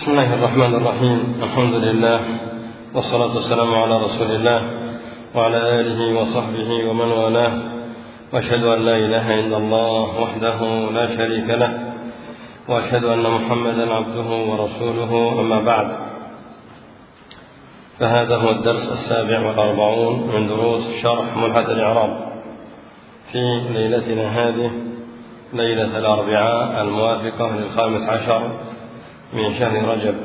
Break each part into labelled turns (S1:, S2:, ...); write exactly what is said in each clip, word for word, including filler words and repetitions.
S1: بسم الله الرحمن الرحيم. الحمد لله والصلاة والسلام على رسول الله وعلى آله وصحبه ومن والاه، وأشهد أن لا إله إلا الله وحده لا شريك له، وأشهد أن محمدا عبده ورسوله. أما بعد، فهذا هو الدرس السابع والأربعون من دروس شرح ملحة الإعراب في ليلتنا هذه، ليلة الأربعاء الموافقة للخامس عشر من شهر رجب.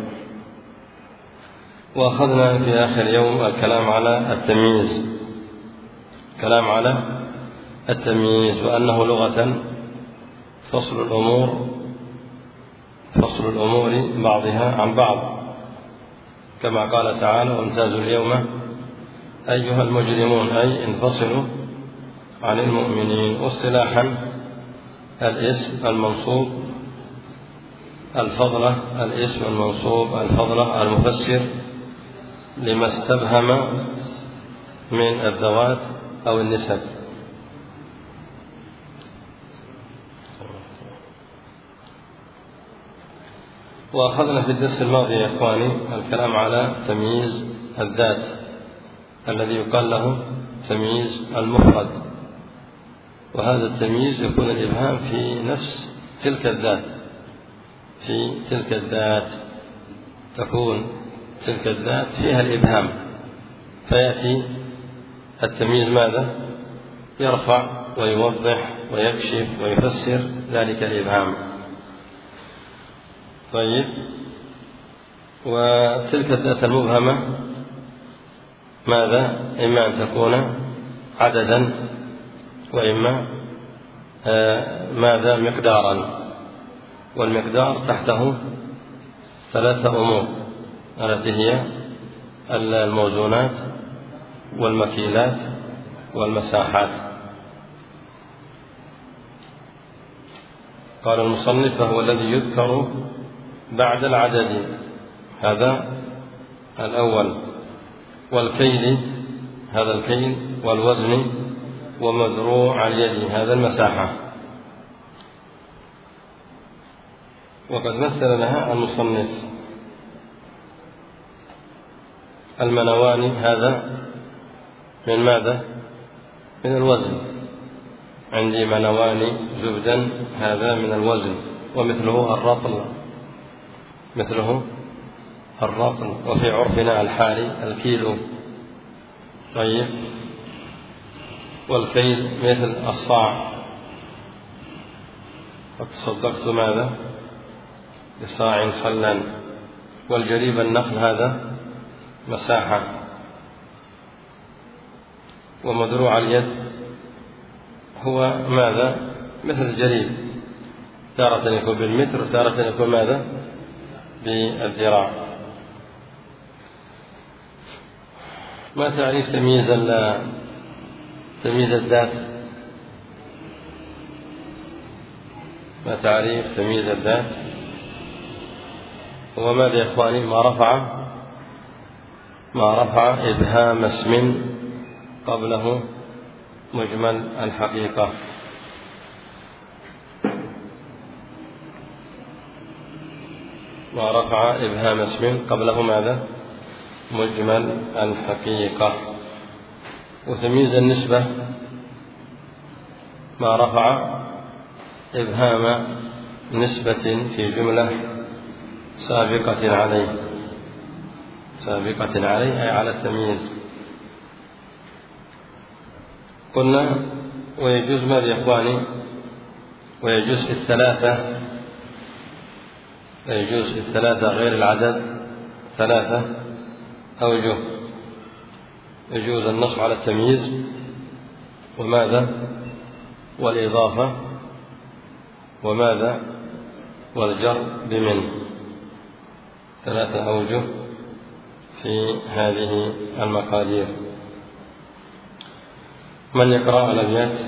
S1: وأخذنا في آخر يوم الكلام على التمييز، كلام على التمييز وأنه لغة فصل الأمور فصل الأمور بعضها عن بعض، كما قال تعالى: وامتازوا اليوم أيها المجرمون، أي انفصلوا عن المؤمنين. واصطلاحا الاسم المنصوب الفضلة، الاسم المنصوب الفضلة المفسر لما استبهم من الذوات أو النسب. وأخذنا في الدرس الماضي يا إخواني الكلام على تمييز الذات الذي يقال له تمييز المفرد، وهذا التمييز يكون الإبهام في نفس تلك الذات، في تلك الذات تكون تلك الذات فيها الإبهام، فيأتي التمييز ماذا؟ يرفع ويوضح ويكشف ويفسر ذلك الإبهام. طيب، وتلك الذات المبهمة ماذا؟ إما أن تكون عددا، وإما آه ماذا؟ مقدارا. والمقدار تحته ثلاثة أمور التي هي الموزونات والمكيلات والمساحات. قال المصنف: فهو الذي يذكر بعد العدد، هذا الأول. والكيل، هذا الكيل. والوزن ومذروع اليد، هذا المساحة. وقد مثل لها المصنف المنواني، هذا من ماذا؟ من الوزن. عندي منواني زبدا، هذا من الوزن. ومثله الرطل، مثله الرطل. وفي عرفنا الحالي الكيلو. طيب، والكيل مثل الصاع، قد تصدقت ماذا؟ بصاع خلا. والجريب النخل، هذا مساحة. ومذروع اليد هو ماذا؟ مثل الجريب، تارة يكون بالمتر وتارة يكون ماذا؟ بالذراع. ما تعريف تمييز تمييز الذات؟ ما تعريف تمييز الذات؟ هو ماذا يا إخواني؟ ما رفع ما رفع إبهام اسم قبله مجمل الحقيقة. ما رفع إبهام اسم قبله ماذا؟ مجمل الحقيقة. وتمييز النسبة ما رفع إبهام نسبة في جملة سابقة عليه، سابقة عليه أي على التمييز. قلنا ويجوز ماذا يا إخواني؟ ويجوز في الثلاثة، ويجوز في الثلاثة غير العدد ثلاثة أوجه. يجوز النصب على التمييز، وماذا؟ والإضافة، وماذا؟ والجر بمن. ثلاثة أوجه في هذه المقادير. من يقرأ الأبيات؟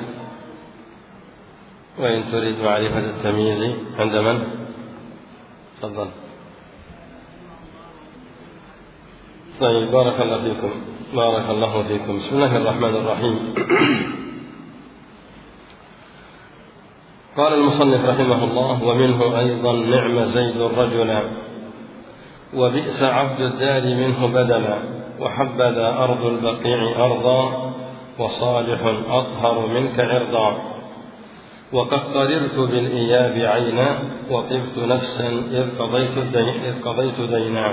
S1: وإن تريد معرفة التمييز عند من؟ تفضل. طيب، بارك الله فيكم، بارك الله فيكم. بسم الله الرحمن الرحيم. قال المصنف رحمه الله: ومنه أيضا: نعم زيد الرجل، وبئس عبد الدار منه بدلا، وحبذا أرض البقيع أرضا، وصالح أطهر منك عرضا. وقد قررت بالإياب عينا، وطبت نفسا إذ قضيت الدين إذ قضيت دينا.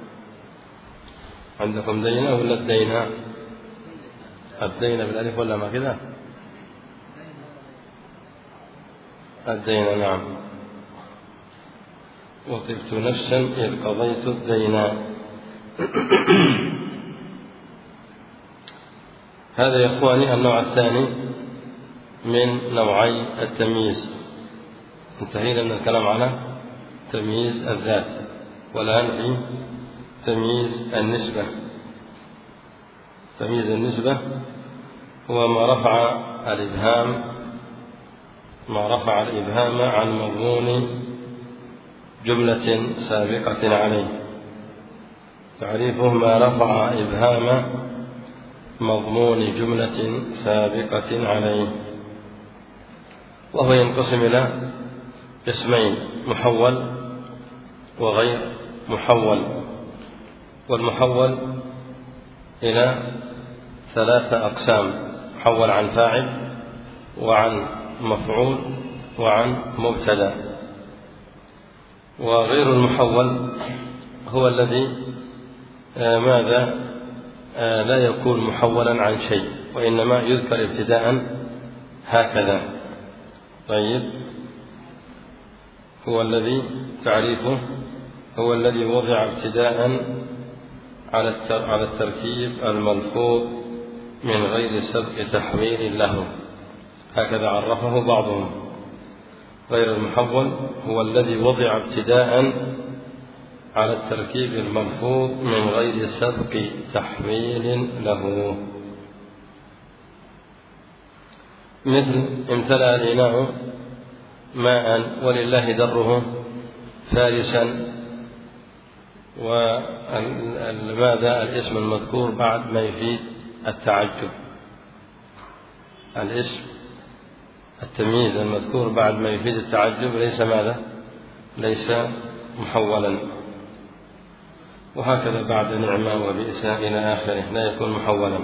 S1: عندكم دينا ولا الدينا؟ الدينا بالألف ولا ما كذا؟ الدينا نعم. وطبت نفسا إذ قضيت الدينا. هذا يا إخواني النوع الثاني من نوعي التمييز. انتهينا من الكلام على تمييز الذات، والآن في تمييز النسبة. تمييز النسبة هو ما رفع الإبهام ما رفع الإبهام عن مضمون جملة سابقة عليه. تعريفه ما رفع إبهام مضمون جملة سابقة عليه، وهو ينقسم إلى قسمين: محول وغير محول. والمحول إلى ثلاثة أقسام: محول عن فاعل، وعن مفعول، وعن مبتدأ. وغير المحول هو الذي آه ماذا آه لا يكون محولا عن شيء، وإنما يذكر ابتداء هكذا. طيب، هو الذي تعريفه هو الذي وضع ابتداء على التركيب الملفوظ من غير سبق تحويل له، هكذا عرفه بعضهم. غير المحول هو الذي وضع ابتداء على التركيب الملفوظ من غير سبق تحويل له. مثل: امتلأ الإناء ماء ولله دره فارسا. وماذا الاسم المذكور بعد ما يفيد التعجب. الاسم التمييز المذكور بعد ما يفيد التعجب ليس ماذا؟ ليس محولا. وهكذا بعد نعمة وبئس إلى آخره لا يكون محولا.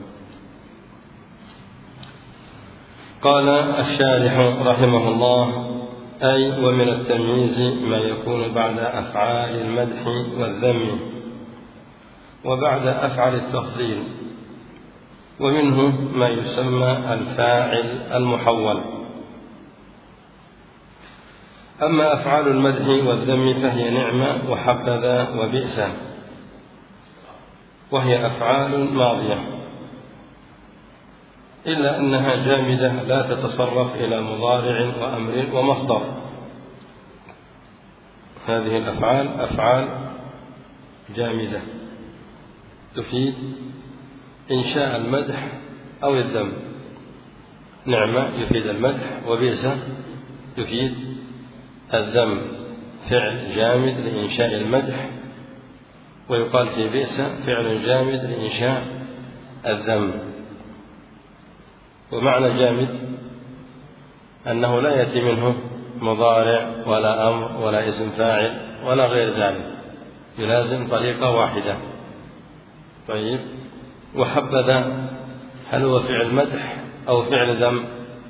S1: قال الشارح رحمه الله: أي ومن التمييز ما يكون بعد أفعال المدح والذم، وبعد أفعال التفضيل، ومنه ما يسمى الفاعل المحول. أما أفعال المدح والذم فهي نعمة وحبذا وبئس، وهي أفعال ماضية، إلا أنها جامدة لا تتصرف إلى مضارع وأمر ومصدر. هذه الأفعال أفعال جامدة تفيد إنشاء المدح أو الذم. نعمة يفيد المدح، وبئس يفيد الذم. فعل جامد لإنشاء المدح، ويقال في بئس فعل جامد لإنشاء الذم. ومعنى جامد أنه لا يأتي منه مضارع ولا أمر ولا اسم فاعل ولا غير ذلك، يلازم طريقة واحدة. طيب، وحبذا هل هو فعل مدح أو فعل ذم؟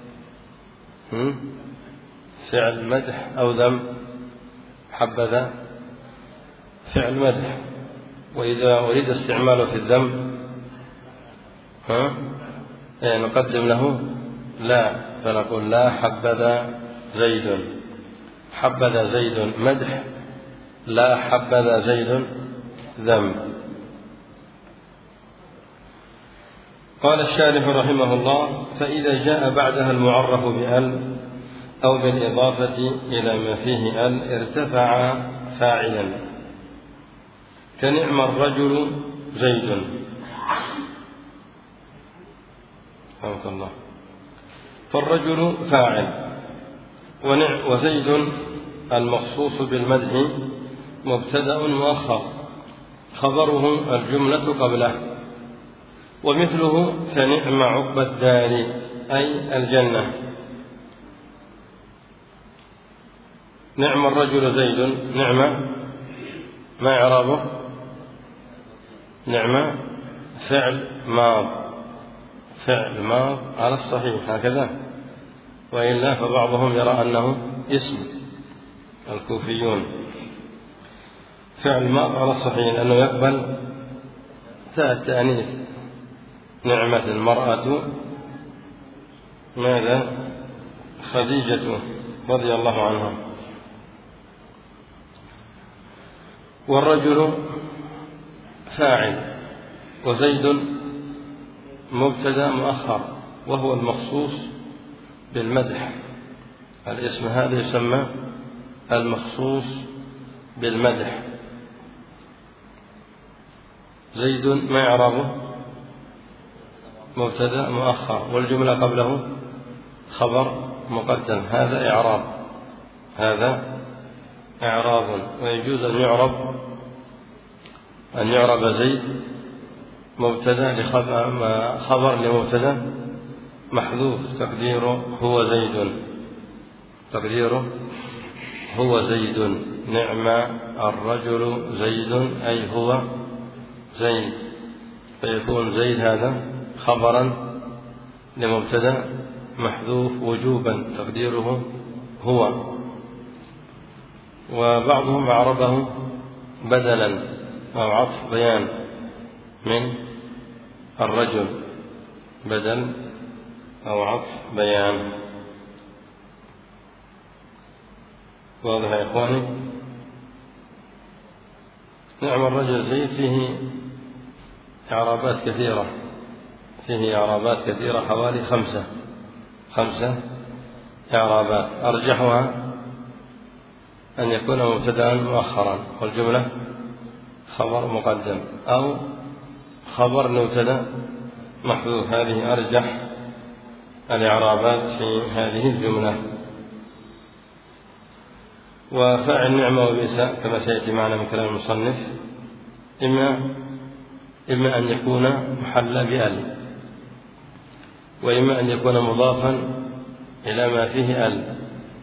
S1: فعل مدح أو ذم؟ حبذا فعل مدح. وإذا أريد استعماله في الذم ها يعني نقدم له لا، فنقول لا حبذا زيد. حبذا زيد مدح، لا حبذا زيد ذم. قال الشارح رحمه الله: فإذا جاء بعدها المعرف بأل أو بالإضافة إلى ما فيه أل ارتفع فاعلا، كنعم الرجل زيد. رحمك الله. فالرجل فاعل، وزيد المخصوص بالمدح مبتدأ مؤخر، خبره الجملة قبله. ومثله كنعم عقبى الدار أي الجنة. نعم الرجل زيد، نعمة ما إعرابه؟ نعمة فعل ماض، فعل ماض على الصحيح هكذا، وإلا فبعضهم يرى أنه اسم، الكوفيون فعل ماض على الصحيح لأنه يقبل تاء التأنيث. نعمة المرأة ماذا؟ خديجة رضي الله عنها. والرجل فاعل، وزيد مبتدأ مؤخر، وهو المخصوص بالمدح. الاسم هذا يسمى المخصوص بالمدح. زيد ما إعرابه؟ مبتدأ مؤخر، والجملة قبله خبر مقدم، هذا إعراب، هذا إعراب. ويجوز أن يعرب أن يعرب زيد مبتدأ خبر لمبتدأ محذوف، تقديره هو زيد، تقديره هو زيد. نعم الرجل زيد أي هو زيد، فيكون زيد هذا خبرا لمبتدأ محذوف وجوبا، تقديره هو. وبعضهم أعربه بدلا أو عطف بيان من الرجل، بدل أو عطف بيان. واضح يا إخواني؟ نعم الرجل زيد فيه إعرابات كثيرة، فيه إعرابات كثيرة حوالي خمسة خمسة إعرابات، أرجحها أن يكون مبتدأ مؤخرا والجملة خبر مقدم، أو خبر مبتدأ محذوف. هذه أرجح الإعرابات في هذه الجملة. وفاعل نعمة وبئس كما سيأتي معنا من كلام المصنف إما إما أن يكون محلى بأل، وإما أن يكون مضافا إلى ما فيه أل،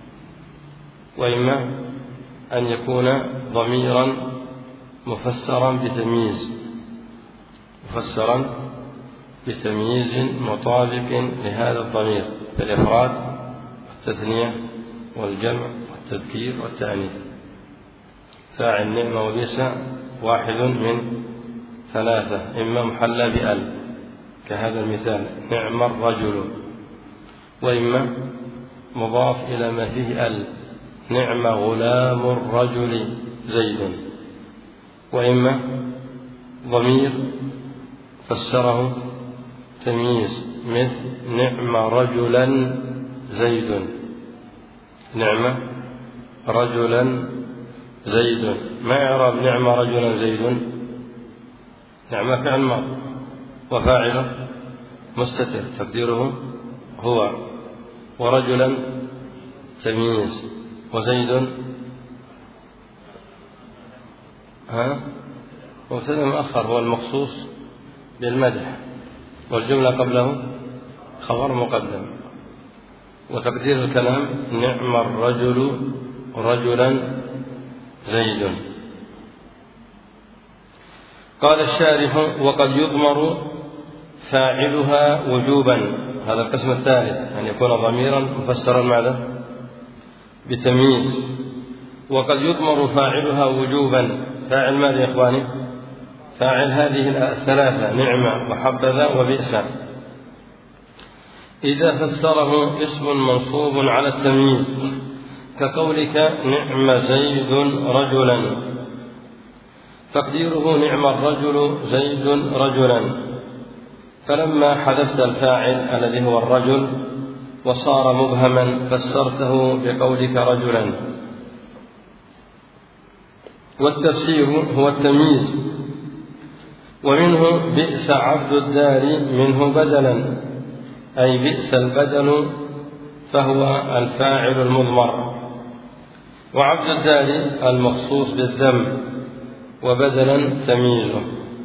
S1: وإما أن يكون ضميرا مفسرا بتمييز مفسرا بتمييز مطابق لهذا الضمير في الإفراد والتثنية والجمع والتذكير والتأنيث. فاعل نعمة وبئس واحد من ثلاثة، إما محلى بأل كهذا المثال نعم الرجل، وإما مضاف إلى ما فيه أل نعم غلام الرجل زيد، وإما ضمير فسره تمييز مثل نعم رجلا زيد، نعم رجلا زيد. ما إعراب نعم رجلا زيد؟ نعم فعل ماض وفاعله مستتر تقديره هو، ورجلا تمييز، وزيد ها مبتدأ مؤخر هو المخصوص بالمدح، والجملة قبله خبر مقدم، وتقدير الكلام نعم الرجل رجلا زيد. قال الشارح وقد يضمر فاعلها وجوبا، هذا القسم الثالث، أن يكون ضميرا مفسرا ماذا؟ بتمييز. وقد يضمر فاعلها وجوبا، فاعل ماذا يا إخواني؟ فاعل هذه الثلاثة نعمة وحبذا وبئس، إذا فسره اسم منصوب على التمييز كقولك نعم زيد رجلا، تقديره نعم الرجل زيد رجلا، فلما حذفت الفاعل الذي هو الرجل وصار مبهما فسرته بقولك رجلا. والتفسير هو التمييز. ومنه بئس عبد الدار منه بدلا، أي بئس البدل فهو الفاعل المضمر، وعبد الدار المخصوص بالذم، وبدلا تمييزه.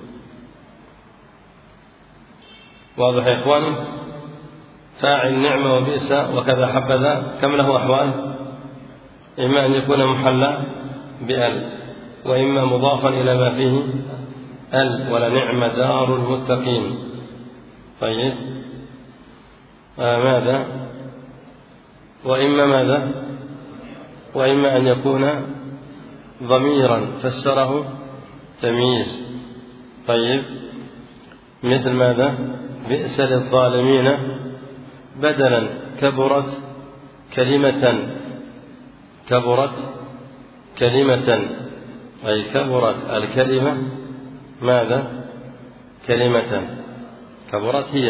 S1: واضح يا إخواني؟ فاعل نعمة وبئس وكذا حبذا كم له أحوال؟ إما أن يكون محلى بأل، وإما مضافا إلى ما فيه ال، ولنعم دار المتقين. طيب آه ماذا؟ وإما ماذا؟ وإما أن يكون ضميرا فسره تمييز. طيب مثل ماذا؟ بئس للظالمين بدلا كبرت كلمة، كبرت كلمة أي كبرت الكلمة ماذا؟ كلمة، كبرت هي.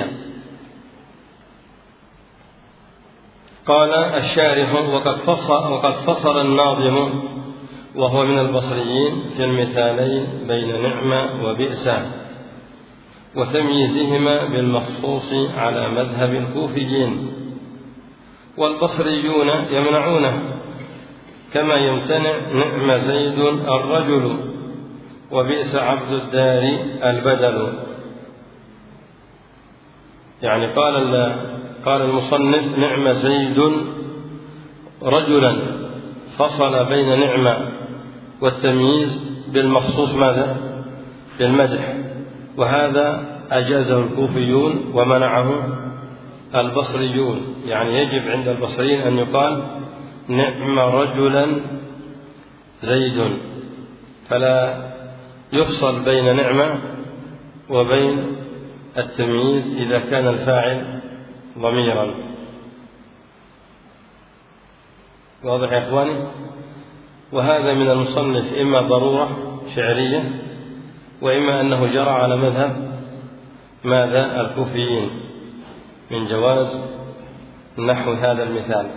S1: قال الشارح وقد فصل, وقد فصل الناظم وهو من البصريين في المثالين بين نعمة وبئس وتمييزهما بالمخصوص على مذهب الكوفيين، والبصريون يمنعونه كما يمتنع نعم زيد الرجل وبئس عبد الدار البدل. يعني قال قال المصنف نعم زيد رجلا، فصل بين نعمة والتمييز بالمخصوص ماذا؟ بالمدح، وهذا أجازه الكوفيون ومنعه البصريون. يعني يجب عند البصريين أن يقال نعم رجلا زيد، فلا يفصل بين نعمة وبين التمييز إذا كان الفاعل ضميرا. واضح يا إخواني؟ وهذا من المصنف إما ضرورة شعرية، وإما أنه جرى على مذهب ماذا؟ الكوفيين، من جواز نحو هذا المثال.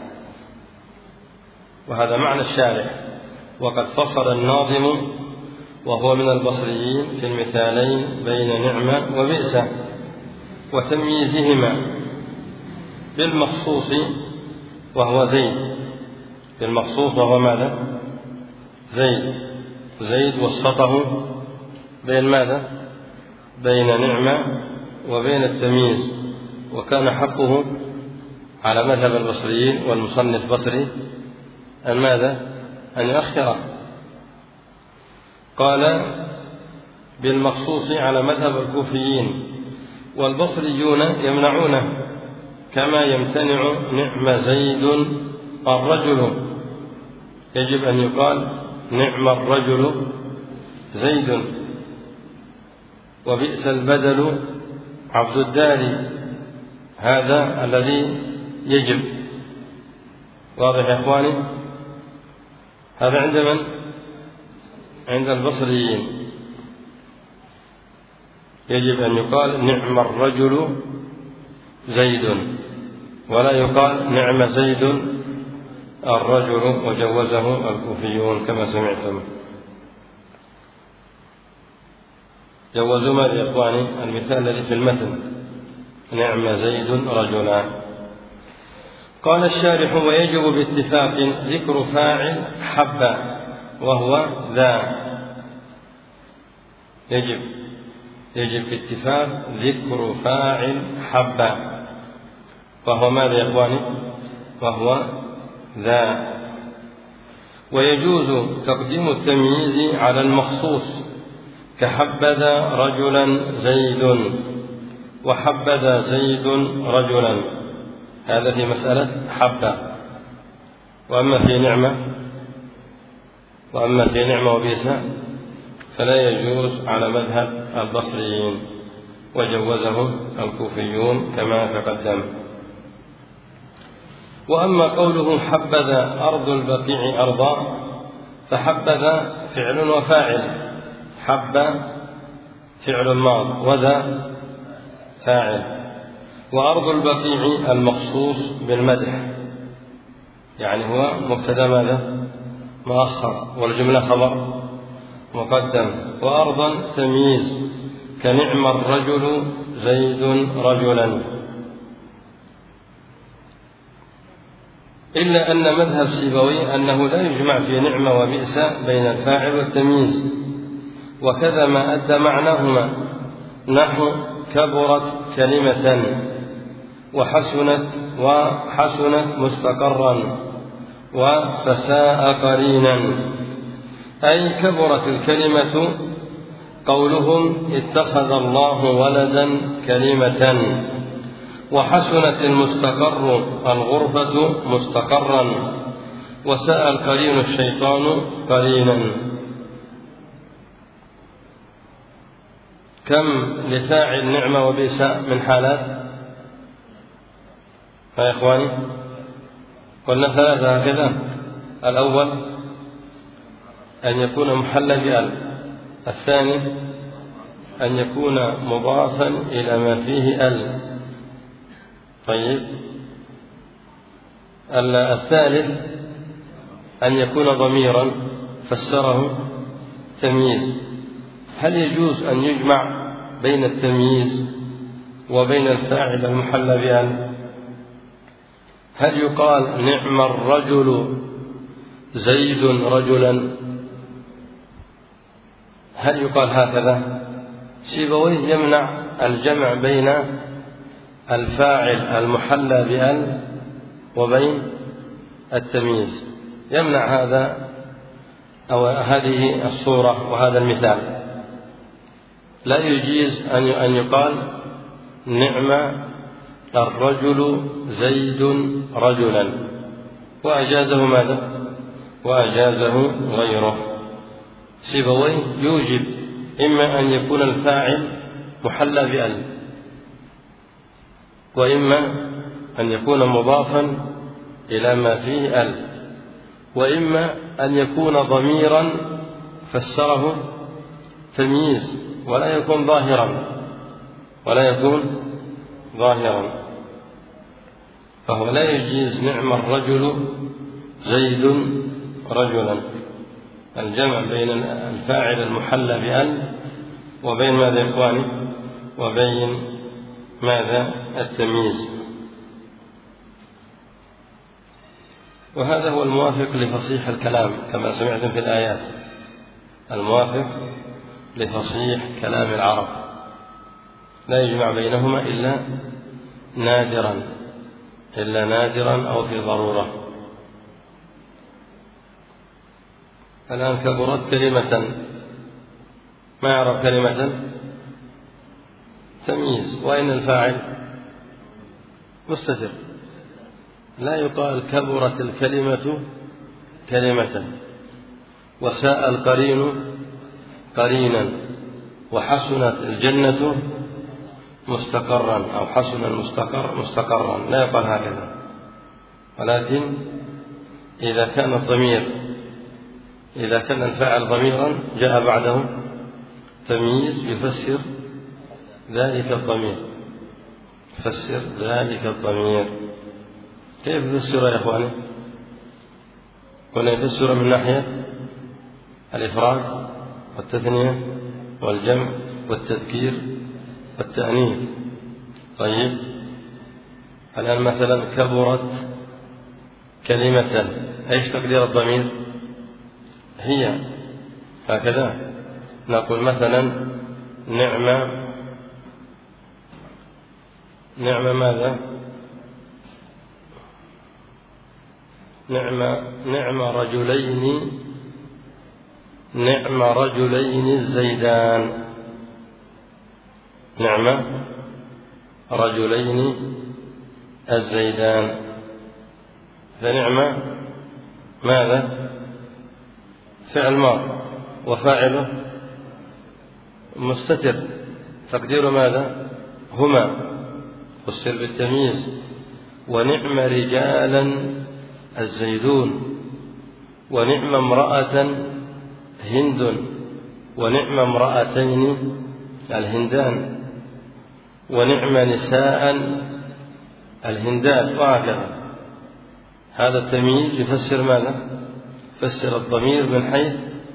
S1: وهذا معنى الشارح وقد فصل الناظم وهو من البصريين في المثالين بين نعمة وبئس وتمييزهما بالمخصوص وهو زيد، بالمخصوص وهو ماذا؟ زيد. زيد وسطه بين ماذا؟ بين نعمة وبين التمييز، وكان حقه على مذهب البصريين والمصنف بصري أن ماذا؟ أن يؤخره. قال بالمخصوص على مذهب الكوفيين، والبصريون يمنعونه كما يمتنع نعم زيد الرجل، يجب أن يقال نعم الرجل زيد، وبئس البدل عبد الدار، هذا الذي يجب. واضح يا إخواني؟ هذا عند من؟ عند البصريين يجب أن يقال نعم الرجل زيد، ولا يقال نعم زيد الرجل، وجوزه الكوفيون كما سمعتم. جوزوا ماذا يا إخواني؟ المثال الذي في المتن نعم زيد رجلا. قال الشارح ويجب باتفاق ذكر فاعل حبا وهو ذا، يجب يجب باتفاق ذكر فاعل حبا وهو ماذا يا إخواني؟ وهو ذا. ويجوز تقديم التمييز على المخصوص كحبذا رجلا زيد وحبذا زيد رجلا، هذا في مسألة حبة. وأما في نعمة وأما في نعمة وبئس فلا يجوز على مذهب البصريين، وجوزه الكوفيون كما تقدم. وأما قوله حبذا أرض البقيع أرضا، فحبذا فعل وفاعل، حب فعل ماض وذا فاعل، وأرض البقيع المخصوص بالمدح، يعني هو مبتدأ ماذا؟ مؤخر، والجملة خبر مقدم، وأرضا تمييز كنعم الرجل زيد رجلا. إلا أن مذهب سيبوي أنه لا يجمع في نعمة وبئس بين الفاعل والتمييز، وكذا ما أدى معناهما، نحو كبرت كلمة وحسنت وحسنت مستقرا وفساء قرينا، أي كبرت الكلمة قولهم اتخذ الله ولدا كلمة، وحسنت المستقر الغرفة مستقرا، وساء القرين الشيطان قرينا. كم لفاعل نعمة وبئس من حالات يا إخواني؟ قلنا ثلاثة هكذا. الأول أن يكون محل بأل، الثاني أن يكون مضافا إلى ما فيه أل، طيب الثالث أن يكون ضميرا فسره تمييز. هل يجوز أن يجمع بين التمييز وبين الفاعل المحل بأل؟ هل يقال نعم الرجل زيد رجلا؟ هل يقال هكذا؟ سيبويه يمنع الجمع بين الفاعل المحل بأل وبين التمييز، يمنع هذا أو هذه الصورة وهذا المثال. لا يجيز أن يقال نعم الرجل زيد رجلا، وأجازه ماذا؟ وأجازه غيره. سيبويه يوجب إما أن يكون الفاعل محل بأل، وإما أن يكون مضافا إلى ما فيه أل، وإما أن يكون ضميرا فسره تمييز ولا يكون ظاهرا ولا يكون ظاهرا فهو لا يجيز نعم الرجل زيد رجلا، الجمع بين الفاعل المحل بأل وبين ماذا يا إخواني؟ وبين ماذا؟ التمييز. وهذا هو الموافق لفصيح الكلام كما سمعتم في الآيات، الموافق لفصيح كلام العرب، لا يجمع بينهما إلا نادرا إلا نادرا أو في ضرورة. الآن كبرت كلمة، ما يعرف كلمة؟ تمييز، وإن الفاعل مستتر، لا يقال كبرت الكلمة كلمة، وساء القرين قرينا، وحسنت الجنة مستقرا أو حسن المستقر مستقرا، لا يقال هكذا. ولكن إذا كان الضمير إذا كان الفاعل ضميرا جاء بعده تمييز يفسر ذلك الضمير، يفسر ذلك الضمير. كيف يفسر يا إخواني؟ قلنا يفسر من ناحية الإفراد والتثنية والجمع والتذكير والتأنيث. طيب الآن مثلا كبرت كلمة، ايش تقدير الضمير؟ هي، هكذا نقول مثلا نعم نعم ماذا؟ نعم نعم رجلين نعم رجلين الزيدان، نعم رجلين الزيدان، فنعم ماذا؟ فعل ماض وفاعله مستتر، تقدير ماذا؟ هما، فسر بالتمييز. ونعم رجالا الزيدون، ونعم امرأة هند، ونعم امرأتين الهندان، ونعم نساء الهندات، وهكذا. هذا التمييز يفسر ماذا؟ يفسر الضمير من حيث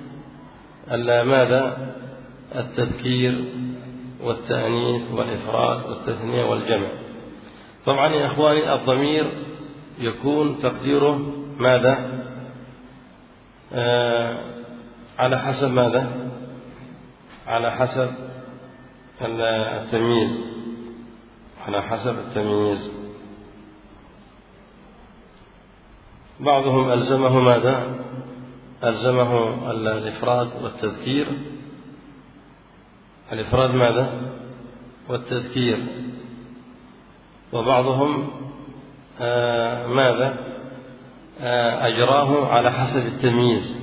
S1: ماذا؟ التذكير والتأنيث والإفراد والتثنية والجمع. طبعا يا إخواني الضمير يكون تقديره ماذا؟ آه على حسب ماذا؟ على حسب التمييز، على حسب التمييز. بعضهم ألزمه ماذا؟ ألزمه الإفراد والتذكير. الإفراد ماذا؟ والتذكير. وبعضهم آه ماذا؟ آه أجراه على حسب التمييز.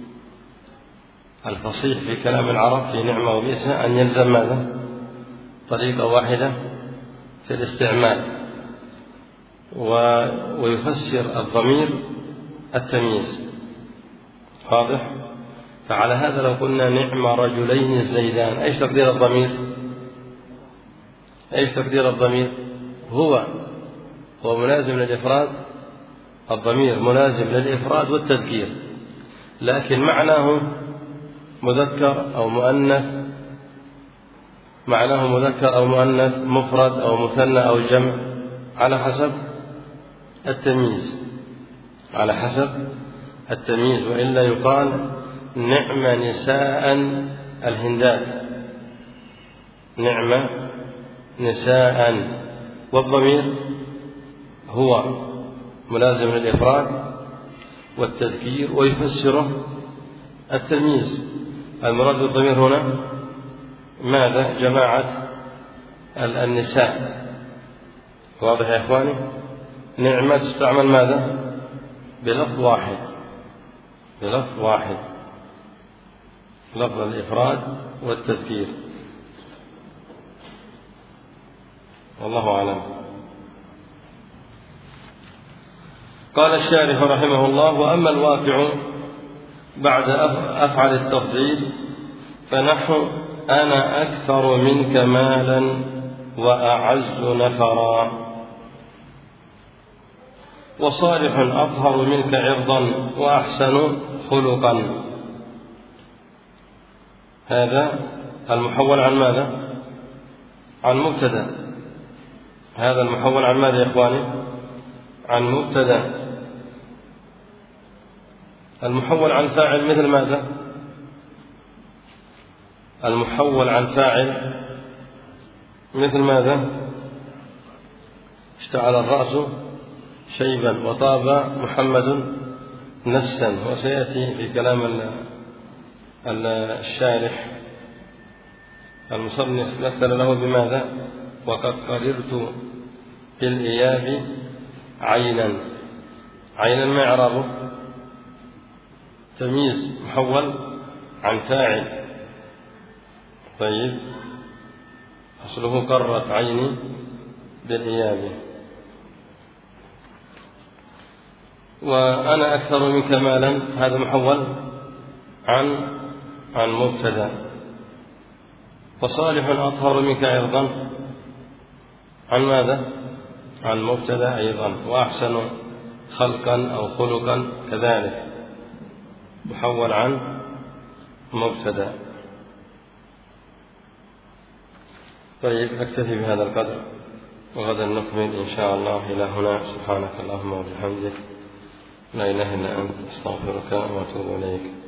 S1: الفصيح في كلام العرب في نعمة وبئس أن يلزم ماذا؟ طريقة واحدة في الاستعمال، ويفسر الضمير التمييز. واضح؟ فعلى هذا لو قلنا نعم رجلين الزيدان، ايش تقدير الضمير؟ ايش تقدير الضمير؟ هو هو ملازم للإفراد، الضمير ملازم للإفراد والتذكير، لكن معناه مذكر أو مؤنث، معناه مذكر أو مؤنث، مفرد أو مثنى أو جمع، على حسب التمييز، على حسب التمييز. وإلا يقال نعم نساء الهندات، نعم نساء، والضمير هو ملازم للإفراد والتذكير ويفسره التمييز. المراد بالضمير هنا ماذا؟ جماعة النساء. واضح يا إخواني؟ نعمة تستعمل ماذا؟ بلفظ واحد، بلفظ واحد، لفظ الإفراد والتذكير. والله أعلم. قال الشارح رحمه الله: وأما الواقع بعد أفعل التفضيل فنحو أنا أكثر منك مالا وأعز نفرا، وصالح أطهر منك عرضا وأحسن خلقا. هذا المحول عن ماذا؟ عن مبتدأ. هذا المحول عن ماذا يا إخواني؟ عن مبتدأ. المحول عن فاعل مثل ماذا؟ المحول عن فاعل مثل ماذا؟ اشتعل الرأس شيبا وطاب محمد نفسا. وسيأتي في كلام الشارح المصنف مثل له بماذا؟ وقد قررت في الإياب عينا. عينا ما إعرابه؟ تمييز محول عن فاعل. طيب، أصله قرت عيني بالإياب. وأنا أكثر منك مالا، هذا محول عن عن مبتدأ. وصالح أطهر منك عرضا عن ماذا؟ عن مبتدأ أيضا. وأحسن خلقا أو خلقا كذلك محول عن مبتدأ. طيب، أكتفي بهذا القدر، وغدا نكمل إن شاء الله. إلى هنا، سبحانك اللهم وبحمدك، لا إله إلا أنت، أستغفرك وأتوب إليك.